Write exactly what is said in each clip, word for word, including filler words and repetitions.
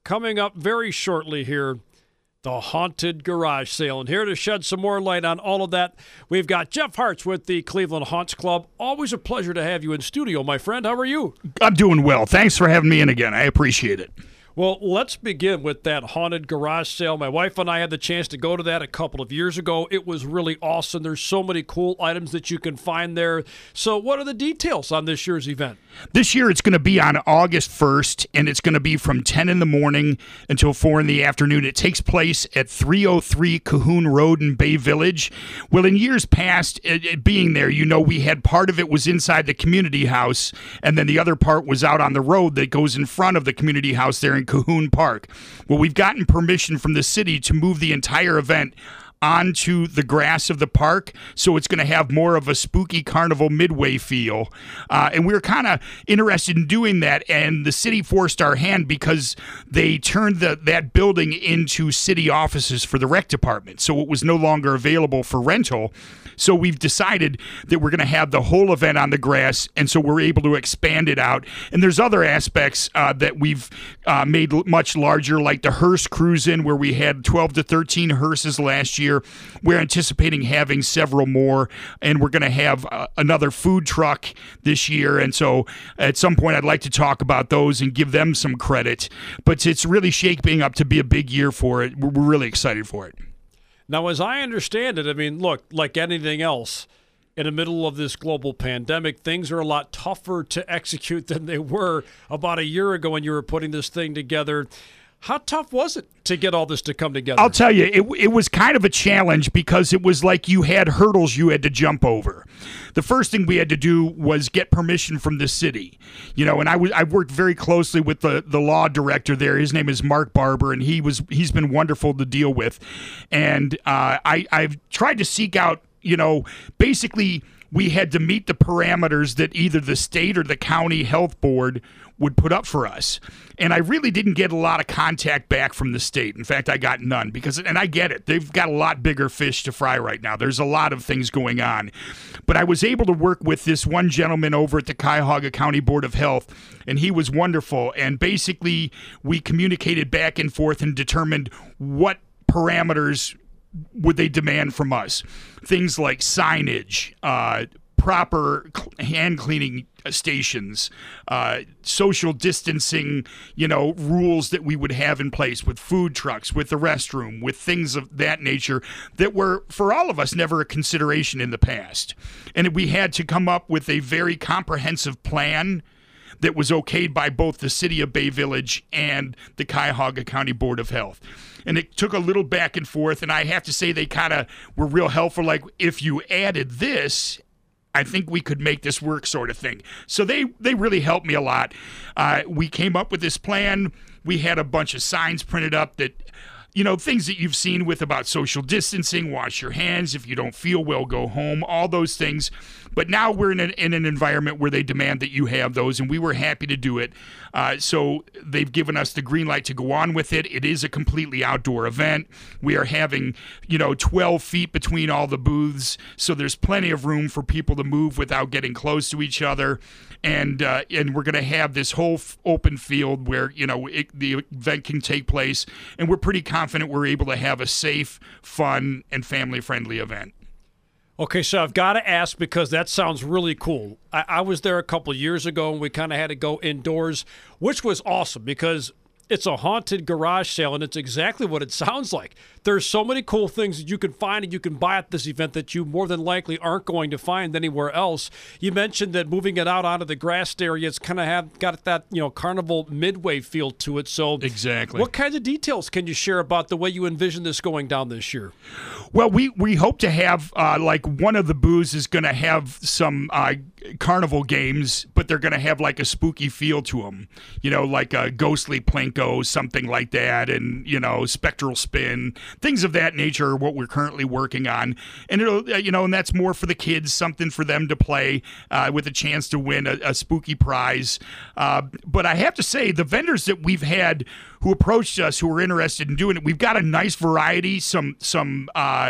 coming up very shortly here, the Haunted Garage Sale. And here to shed some more light on all of that, we've got Jeff Hartz with the Cleveland Haunts Club. Always a pleasure to have you in studio, my friend. How are you? I'm doing well. Thanks for having me in again. I appreciate it. Well, let's begin with that haunted garage sale. My wife and I had the chance to go to that a couple of years ago. It was really awesome. There's so many cool items that you can find there. So what are the details on this year's event? This year it's going to be on August first, and it's going to be from ten in the morning until four in the afternoon. It takes place at three oh three Cahoon Road in Bay Village. Well, in years past, it, it being there, you know, we had part of it was inside the community house, and then the other part was out on the road that goes in front of the community house there in Cahoon Park. Well, we've gotten permission from the city to move the entire event onto the grass of the park, so it's going to have more of a spooky carnival midway feel. Uh, and we were kind of interested in doing that, and the city forced our hand because they turned the, that building into city offices for the rec department, so it was no longer available for rental. So we've decided that we're going to have the whole event on the grass, and so we're able to expand it out. And there's other aspects uh, that we've uh, made l- much larger, like the hearse cruise-in, where we had twelve to thirteen hearses last year. We're anticipating having several more, and we're going to have uh, another food truck this year. And so at some point, I'd like to talk about those and give them some credit. But it's really shaping up to be a big year for it. We're we're really excited for it. Now, as I understand it, I mean, look, like anything else, in the middle of this global pandemic, things are a lot tougher to execute than they were about a year ago when you were putting this thing together. How tough was it to get all this to come together? I'll tell you, it it was kind of a challenge because it was like you had hurdles you had to jump over. The first thing we had to do was get permission from the city. You know, and I was I worked very closely with the, the law director there. His name is Mark Barber, and he was he's been wonderful to deal with. And uh, I I've tried to seek out, you know, basically we had to meet the parameters that either the state or the county health board would put up for us. And I really didn't get a lot of contact back from the state. In fact, I got none because, and I get it, they've got a lot bigger fish to fry right now. There's a lot of things going on. But I was able to work with this one gentleman over at the Cuyahoga County Board of Health, and he was wonderful. And basically, we communicated back and forth and determined what parameters would they demand from us. Things like signage, uh, proper hand cleaning stations, uh, social distancing, you know, rules that we would have in place with food trucks, with the restroom, with things of that nature that were, for all of us, never a consideration in the past. And we had to come up with a very comprehensive plan that was okayed by both the city of Bay Village and the Cuyahoga County Board of Health. And it took a little back and forth, and I have to say they kind of were real helpful. Like, if you added this, I think we could make this work, sort of thing. So they, they really helped me a lot. Uh, we came up with this plan. We had a bunch of signs printed up that, you know, things that you've seen with about social distancing, wash your hands, if you don't feel well, go home, all those things. But now we're in an, in an environment where they demand that you have those, and we were happy to do it. Uh, so they've given us the green light to go on with it. It is a completely outdoor event. We are having, you know, twelve feet between all the booths, so there's plenty of room for people to move without getting close to each other. And uh, and we're going to have this whole f- open field where, you know, it, the event can take place, and we're pretty confident we're able to have a safe, fun, and family-friendly event. Okay, so I've got to ask because that sounds really cool. I, I was there a couple of years ago, and we kind of had to go indoors, which was awesome because it's a haunted garage sale, and it's exactly what it sounds like. There's so many cool things that you can find and you can buy at this event that you more than likely aren't going to find anywhere else. You mentioned that moving it out onto the grassed area, it's kind of have got that, you know, carnival midway feel to it. So exactly, what kinds of details can you share about the way you envision this going down this year? Well, we, we hope to have, uh, like, one of the booths is going to have some uh, carnival games, but they're going to have, like, a spooky feel to them. You know, like a ghostly Plinko, something like that, and, you know, spectral spin. Things of that nature are what we're currently working on. And, it'll, you know, and that's more for the kids, something for them to play uh, with a chance to win a, a spooky prize. Uh, but I have to say, the vendors that we've had who approached us who were interested in doing it, we've got a nice variety, some, some, uh,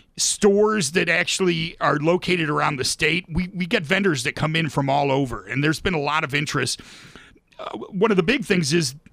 stores that actually are located around the state. We we get vendors that come in from all over, and there's been a lot of interest. Uh, one of the big things is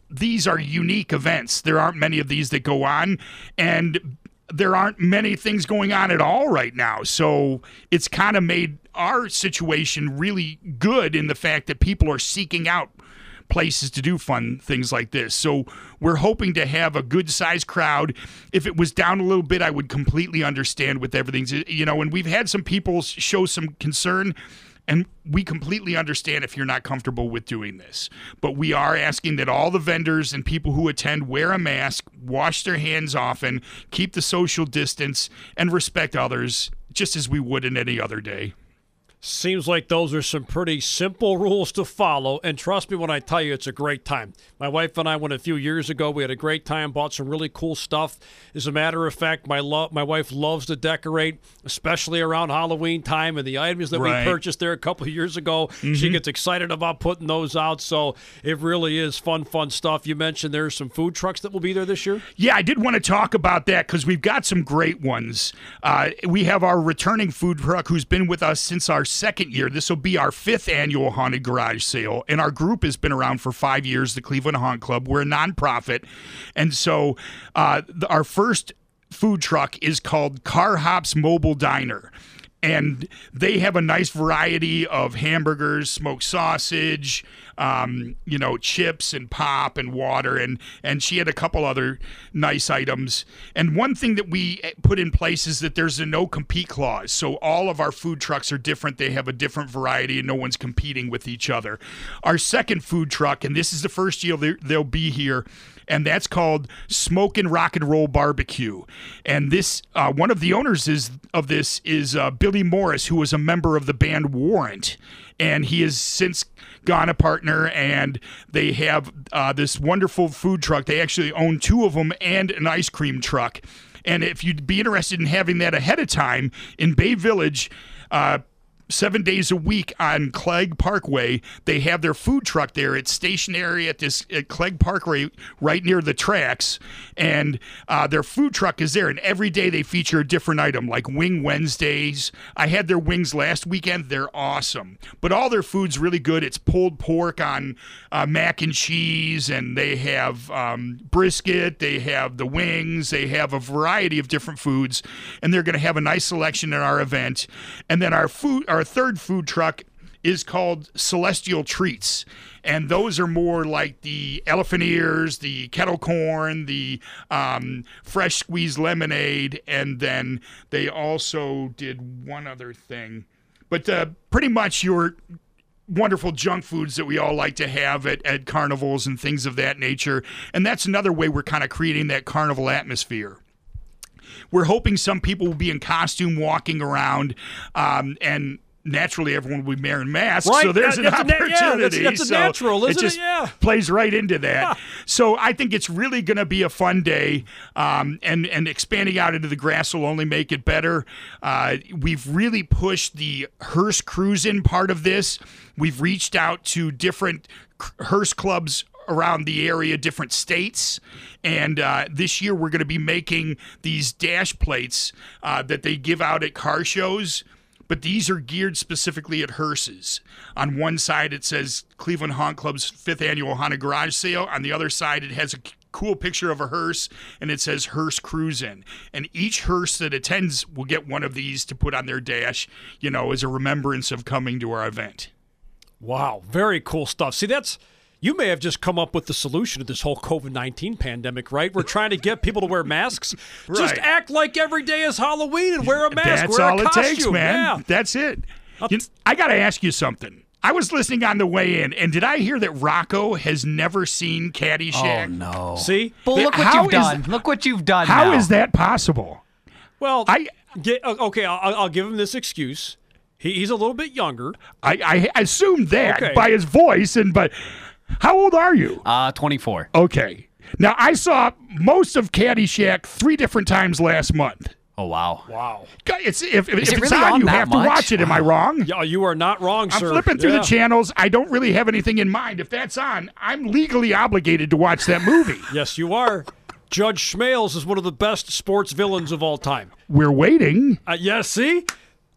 these are unique events. There aren't many of these that go on, and there aren't many things going on at all right now. So it's kind of made our situation really good in the fact that people are seeking out places to do fun things like this. So we're hoping to have a good sized crowd. If it was down a little bit, I would completely understand with everything. You know, and we've had some people show some concern, and we completely understand if you're not comfortable with doing this. But we are asking that all the vendors and people who attend wear a mask, wash their hands often, keep the social distance, and respect others just as we would in any other day. Seems like those are some pretty simple rules to follow, and trust me when I tell you it's a great time. My wife and I went a few years ago. We had a great time, bought some really cool stuff. As a matter of fact, my lo- my wife loves to decorate, especially around Halloween time, and the items that Right. we purchased there a couple of years ago, mm-hmm. she gets excited about putting those out, so it really is fun, fun stuff. You mentioned there's some food trucks that will be there this year? Yeah, I did want to talk about that because we've got some great ones. Uh, we have our returning food truck who's been with us since our second year. This will be our fifth annual Haunted Garage Sale, and our group has been around for five years, the Cleveland Haunt Club. We're a nonprofit, and so uh, the, our first food truck is called Car Hops Mobile Diner. And they have a nice variety of hamburgers, smoked sausage, um, you know, chips and pop and water. And, and she had a couple other nice items. And one thing that we put in place is that there's a no-compete clause. So all of our food trucks are different. They have a different variety, and no one's competing with each other. Our second food truck, and this is the first year they'll be here, and that's called Smokin' Rock and Roll Barbecue. And this, uh, one of the owners is of this is uh, Billy Morris, who was a member of the band Warrant, and he has since gone a partner. And they have uh, this wonderful food truck. They actually own two of them and an ice cream truck. And if you'd be interested in having that ahead of time in Bay Village, uh, seven days a week on Clegg Parkway, they have their food truck there. It's stationary at this at Clegg Parkway right near the tracks, and uh, their food truck is there, and every day they feature a different item, like Wing Wednesdays. I had their wings last weekend. They're awesome, but all their food's really good. It's pulled pork on uh, mac and cheese, and they have um, brisket, they have the wings, they have a variety of different foods, and they're going to have a nice selection in our event. And then our food our Our third food truck is called Celestial Treats, and those are more like the elephant ears, the kettle corn, the um, fresh squeezed lemonade, and then they also did one other thing. But uh, pretty much your wonderful junk foods that we all like to have at, at carnivals and things of that nature, and that's another way we're kind of creating that carnival atmosphere. We're hoping some people will be in costume walking around, um, and naturally everyone will be wearing masks, right. so there's that, an that's opportunity. A, yeah, that's, that's a so natural, isn't it? Just it? Yeah. plays right into that. Yeah. So I think it's really going to be a fun day, um, and, and expanding out into the grass will only make it better. Uh, we've really pushed the Hearst Cruisin' part of this. We've reached out to different Hearst clubs around the area, different states, and uh, this year we're going to be making these dash plates uh, that they give out at car shows, but these are geared specifically at hearses. On one side it says Cleveland Haunt Club's fifth annual Haunted Garage Sale. On the other side it has a cool picture of a hearse, and it says Hearst Cruisin'. And each hearse that attends will get one of these to put on their dash, you know, as a remembrance of coming to our event. Wow, very cool stuff. See, that's... You may have just come up with the solution to this whole COVID nineteen pandemic, right? We're trying to get people to wear masks. Right. Just act like every day is Halloween and wear a mask. That's wear all a it costume. takes, man. Yeah. That's it. You know, I got to ask you something. I was listening on the way in, and did I hear that Rocco has never seen Caddyshack? Oh, no. See? Well, look what How you've is- done. Look what you've done How now. is that possible? Well, I- get, okay, I'll, I'll give him this excuse. He, he's a little bit younger. I, I assumed that Okay. by his voice, and but how old are you? Uh, twenty-four. Okay. Now, I saw most of Caddyshack three different times last month. Oh, wow. Wow. It's, if if, Is if it it's really on, on you that have to much? watch it. Am I wrong? Yeah, you are not wrong, I'm sir. flipping through Yeah. the channels. I don't really have anything in mind. If that's on, I'm legally obligated to watch that movie. Yes, you are. Judge Schmales is one of the best sports villains of all time. We're waiting. Uh, yes, see?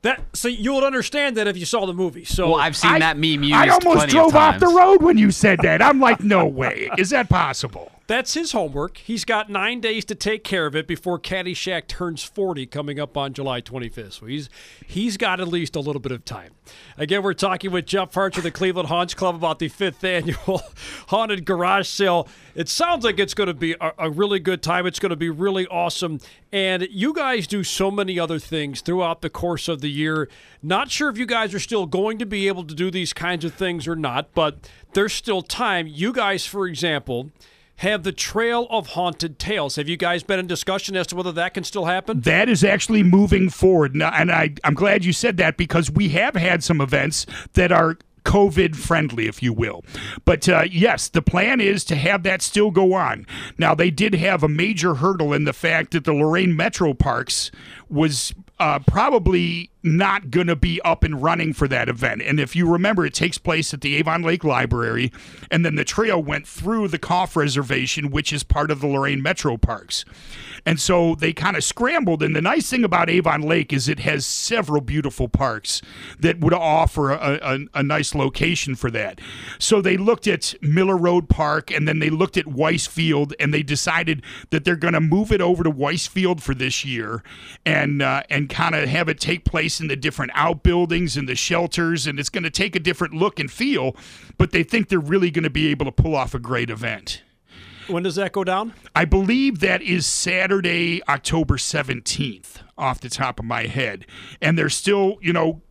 That so you would understand that if you saw the movie. So Well, I've seen I- that meme used I almost plenty drove of off times. the road when you said that. I'm like, no way. Is that possible? that's his homework. He's got nine days to take care of it before Caddyshack turns forty coming up on July twenty-fifth. So he's he's got at least a little bit of time. Again, we're talking with Jeff Hartz of the Cleveland Haunts Club about the fifth annual Haunted Garage Sale. It sounds like it's going to be a, a really good time. It's going to be really awesome. And you guys do so many other things throughout the course of the year. Not sure if you guys are still going to be able to do these kinds of things or not, but there's still time. You guys, for example, have the Trail of Haunted Tales. Have you guys been in discussion as to whether that can still happen? That is actually moving forward. Now, and I, I'm glad you said that because we have had some events that are COVID friendly, if you will. But uh, yes, the plan is to have that still go on. Now, they did have a major hurdle in the fact that the Lorain Metro Parks was uh, probably not going to be up and running for that event. And if you remember, it takes place at the Avon Lake Library, and then the trail went through the Cough Reservation, which is part of the Lorain Metro Parks. And so they kind of scrambled. And the nice thing about Avon Lake is it has several beautiful parks that would offer a, a, a nice location for that. So they looked at Miller Road Park, and then they looked at Weiss Field, and they decided that they're going to move it over to Weiss Field for this year and, uh, and kind of have it take place in the different outbuildings and the shelters. And it's going to take a different look and feel, but they think they're really going to be able to pull off a great event. When does that go down? I believe that is Saturday, October seventeenth, off the top of my head. And they're still, you know,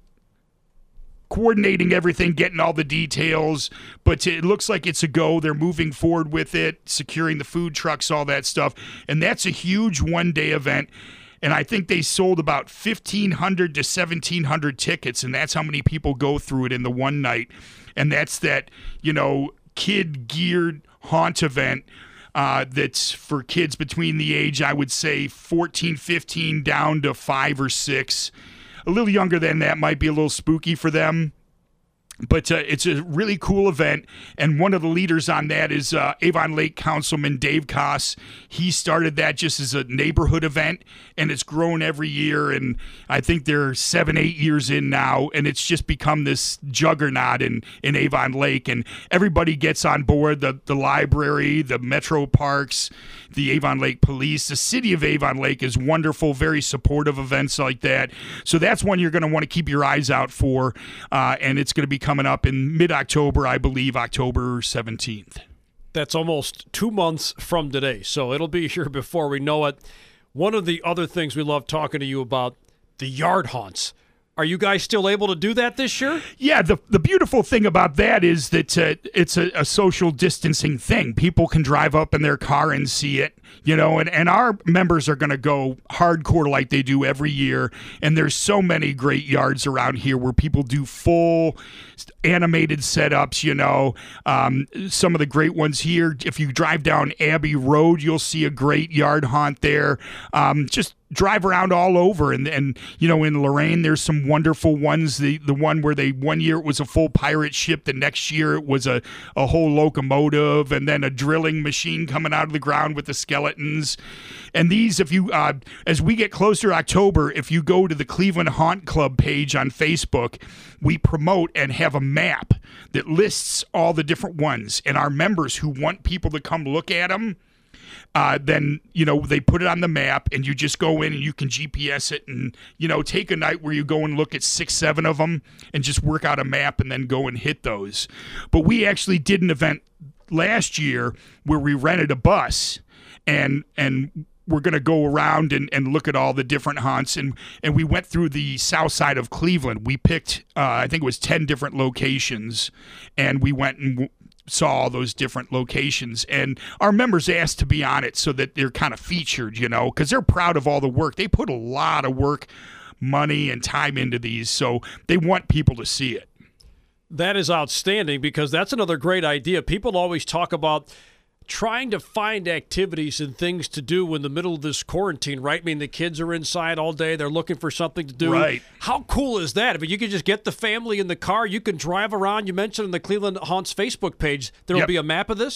coordinating everything, getting all the details, but it looks like it's a go. They're moving forward with it, securing the food trucks, all that stuff. And that's a huge one-day event. And I think they sold about fifteen hundred to seventeen hundred tickets, and that's how many people go through it in the one night. And that's that, you know, kid-geared haunt event uh, that's for kids between the age, I would say, fourteen, fifteen down to five or six. A little younger than that might be a little spooky for them. But uh, it's a really cool event, and one of the leaders on that is uh, Avon Lake Councilman Dave Koss. He started that just as a neighborhood event, and it's grown every year, and I think they're seven, eight years in now, and it's just become this juggernaut in, in Avon Lake, and everybody gets on board, the, the library, the Metro Parks, the Avon Lake Police. The city of Avon Lake is wonderful, very supportive of events like that. So that's one you're going to want to keep your eyes out for, uh, and it's going to be coming up in mid-October, I believe, October seventeenth. That's almost two months from today, so it'll be here before we know it. One of the other things we love talking to you about, the yard haunts. Are you guys still able to do that this year? Yeah, the the beautiful thing about that is that uh, it's a, a social distancing thing. People can drive up in their car and see it, you know, and, and our members are going to go hardcore like they do every year. And there's so many great yards around here where people do full animated setups, you know. Um, some of the great ones here, if you drive down Abbey Road, you'll see a great yard haunt there. Um, just drive around all over, and and you know, in Lorain there's some wonderful ones. The the one where they one year it was a full pirate ship, the next year it was a, a whole locomotive, and then a drilling machine coming out of the ground with the skeletons. And these, if you uh, as we get closer to October, if you go to the Cleveland Haunt Club page on Facebook, we promote and have a map that lists all the different ones, and our members who want people to come look at them, Uh, then, you know, they put it on the map, and you just go in and you can G P S it and, you know, take a night where you go and look at six, seven of them and just work out a map and then go and hit those. But we actually did an event last year where we rented a bus, and and we're going to go around and, and look at all the different haunts. And, and we went through the south side of Cleveland. We picked, uh, I think it was ten different locations, and we went and w- saw all those different locations, and our members asked to be on it so that they're kind of featured, you know, because they're proud of all the work. They put a lot of work, money, and time into these, so they want people to see it. That is outstanding, because that's another great idea. People always talk about trying to find activities and things to do in the middle of this quarantine, right? I mean, the kids are inside all day. They're looking for something to do. Right. How cool is that? I mean, you can just get the family in the car. You can drive around. You mentioned on the Cleveland Haunts Facebook page, there will Yep. be a map of this?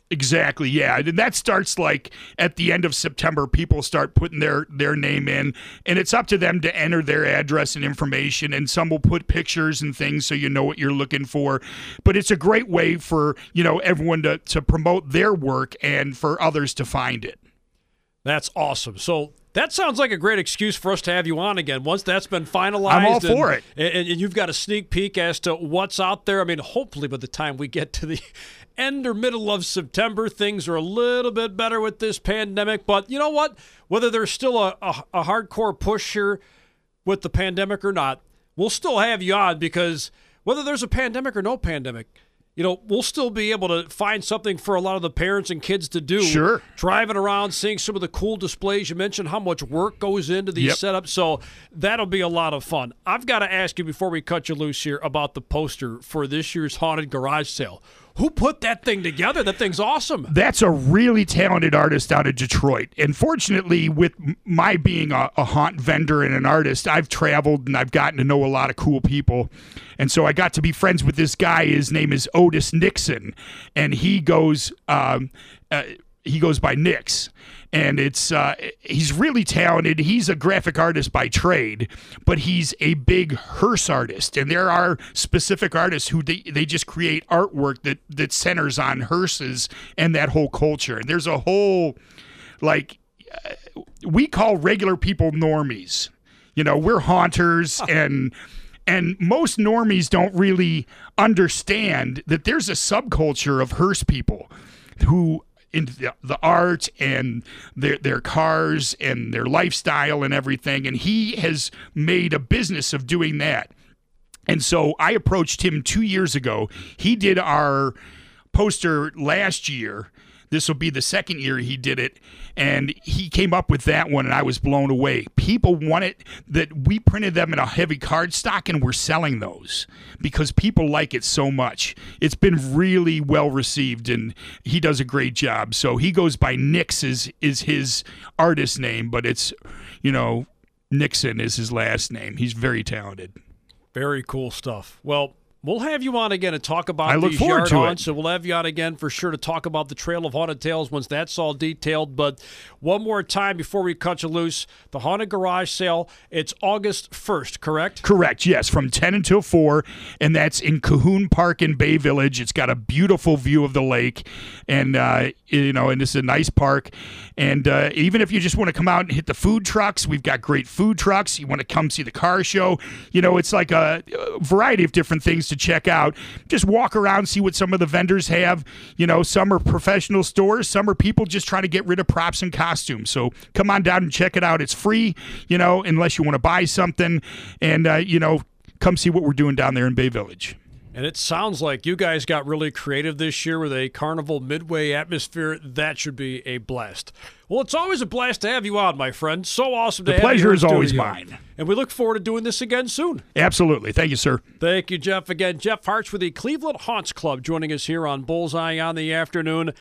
Exactly, yeah. And that starts like at the end of September. People start putting their, their name in, and it's up to them to enter their address and information, and some will put pictures and things so you know what you're looking for. But it's a great way for, you know, everyone to, to promote their work and for others to find it. That's awesome. So that sounds like a great excuse for us to have you on again. Once that's been finalized. I'm all for and, it. And, and you've got a sneak peek as to what's out there. I mean, hopefully by the time we get to the end or middle of September, things are a little bit better with this pandemic. But you know what? Whether there's still a, a, a hardcore push here with the pandemic or not, we'll still have you on, because whether there's a pandemic or no pandemic, you know, we'll still be able to find something for a lot of the parents and kids to do. Sure. Driving around, seeing some of the cool displays. You mentioned how much work goes into these Yep. setups, so that'll be a lot of fun. I've got to ask you before we cut you loose here about the poster for this year's Haunted Garage Sale. Who put that thing together? That thing's awesome. That's a really talented artist out of Detroit. And fortunately, with my being a, a haunt vendor and an artist, I've traveled and I've gotten to know a lot of cool people. And so I got to be friends with this guy. His name is Otis Nixon, and he goes um, uh, he goes by Nix. And it's uh, he's really talented. He's a graphic artist by trade, but he's a big hearse artist. And there are specific artists who they, they just create artwork that, that centers on hearses and that whole culture. And there's a whole, like, uh, we call regular people normies. You know, we're haunters, and and most normies don't really understand that there's a subculture of hearse people who into the, the art and their their cars and their lifestyle and everything. And he has made a business of doing that. And so I approached him two years ago. He did our poster last year. This will be the second year he did it, and he came up with that one, and I was blown away. People wanted that. We printed them in a heavy cardstock, and we're selling those because people like it so much. It's been really well received, and he does a great job. So he goes by Nix is, is his artist name, but it's, you know, Nixon is his last name. He's very talented. Very cool stuff. Well, we'll have you on again to talk about I look these forward yard to it. haunts, and we'll have you on again for sure to talk about the Trail of Haunted Tales once that's all detailed. But one more time before we cut you loose, the Haunted Garage Sale, it's August first, correct? Correct, yes, from ten until four, and that's in Cahoon Park in Bay Village. It's got a beautiful view of the lake, and, uh, you know, and it's a nice park. And uh, even if you just want to come out and hit the food trucks, we've got great food trucks. You want to come see the car show, you know, it's like a, a variety of different things to check out. Just walk around, see what some of the vendors have. You know, some are professional stores, some are people just trying to get rid of props and costumes. So come on down and check it out. It's free, you know, unless you want to buy something. And, uh, you know, come see what we're doing down there in Bay Village. And it sounds like you guys got really creative this year with a Carnival Midway atmosphere. That should be a blast. Well, it's always a blast to have you on, my friend. So awesome to The have you pleasure here in is always studio. mine. And we look forward to doing this again soon. Absolutely. Thank you, sir. Thank you, Jeff. Again, Jeff Hartz with the Cleveland Haunts Club joining us here on Bullseye on the Afternoon.